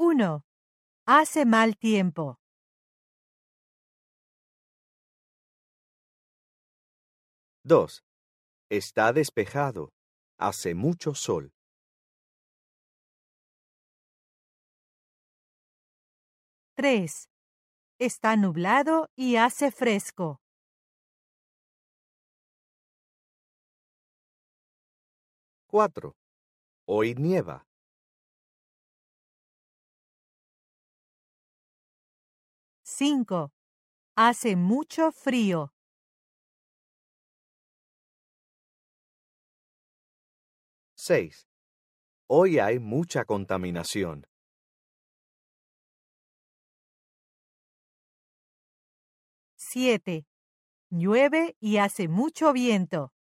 1. Hace mal tiempo. 2. Está despejado. Hace mucho sol. 3. Está nublado y hace fresco. 4. Hoy nieva. 5. Hace mucho frío. 6. Hoy hay mucha contaminación. 7. Llueve y hace mucho viento.